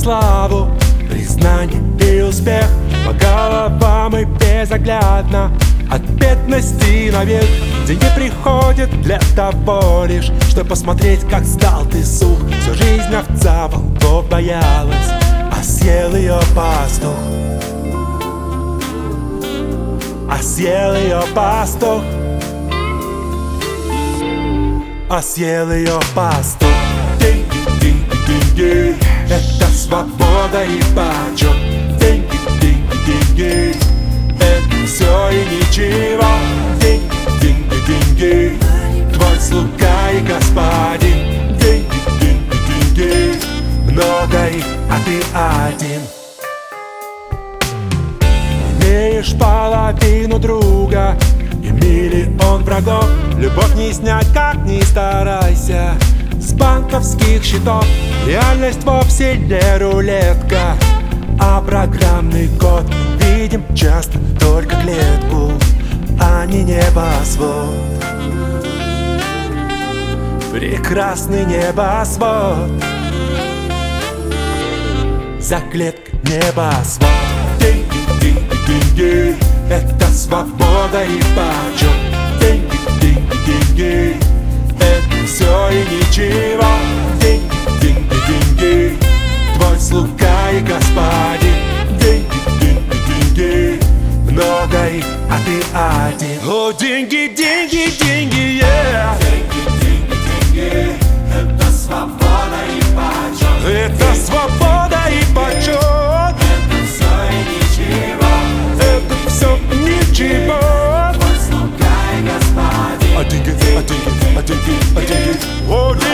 славу, признание и успех. По головам и безоглядно от бедности навек. Деньги приходят для того лишь, чтобы посмотреть, как стал ты сух. Всю жизнь овца волков боялась, а съел ее пастух. А съел ее пастух. А съел ее пастух. Деньги, деньги, деньги, это свобода и почет. Деньги, деньги, деньги, это все и ничего. Деньги, деньги, деньги, твой слуга и господин. Деньги, деньги, деньги, много их, а ты один. Имеешь половину друга и миллион врагов. Любовь не снять, как ни старайся, с банковских счетов. Реальность вовсе не рулетка, а программный код. Видим часто только клетку, а не небосвод. Прекрасный небосвод. За клеткой небосвод. Деньги, деньги, деньги, это свобода и почет. Деньги, деньги, деньги, это все и ничего. Деньги, деньги, деньги, твой слуга и господин. Деньги, деньги, деньги, много их, а ты один. О, деньги, деньги, деньги, yeah. Деньги, деньги, деньги, это свобода и почет. Это свобода и почет. Это все и ничего. Это все ничего. Твой слуга и господин. А деньги, а деньги, а деньги, а деньги. О, деньги.